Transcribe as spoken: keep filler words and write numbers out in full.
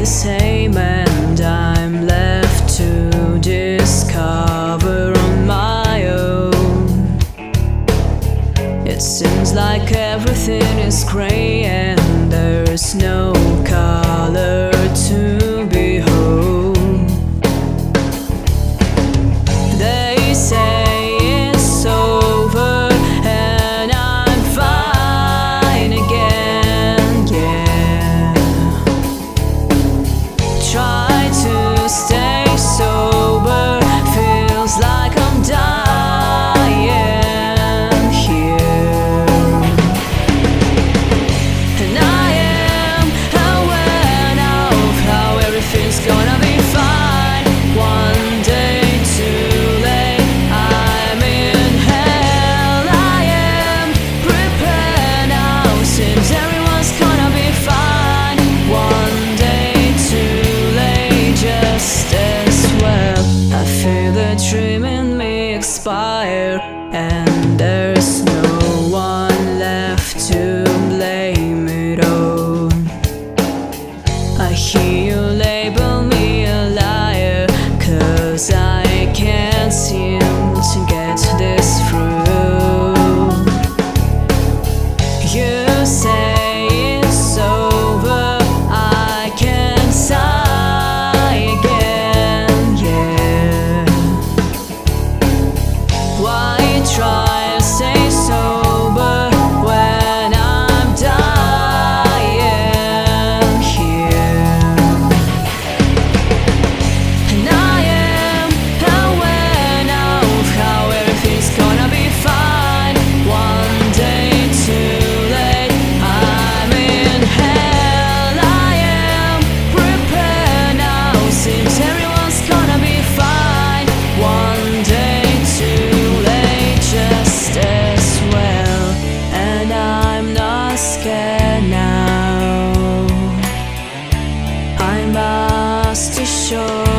the same, and I'm left to discover on my own. It seems like everything is grey and there's no color to behold. They say it's over and I'm fine again, yeah. Try to stay sober, feels like I'm dying here. And I am aware now of how everything's gonna be fine. One day too late, I'm in hell. I am prepared now, seems everyone's gonna be fine. One day too late, just as well. I feel the dream in me expire, and there's no one left to blame it all. I hear you label me a liar, 'cause I can't seem to get this through. You say it's over, I can't sigh again, yeah. Why try to stay sober when I'm dying here? And I am aware now of how everything's gonna be fine. One day too late, I'm in hell. I am prepared now, seems everyone's gonna be fine. One day too late, just as well. And I'm not scared now, I must assure.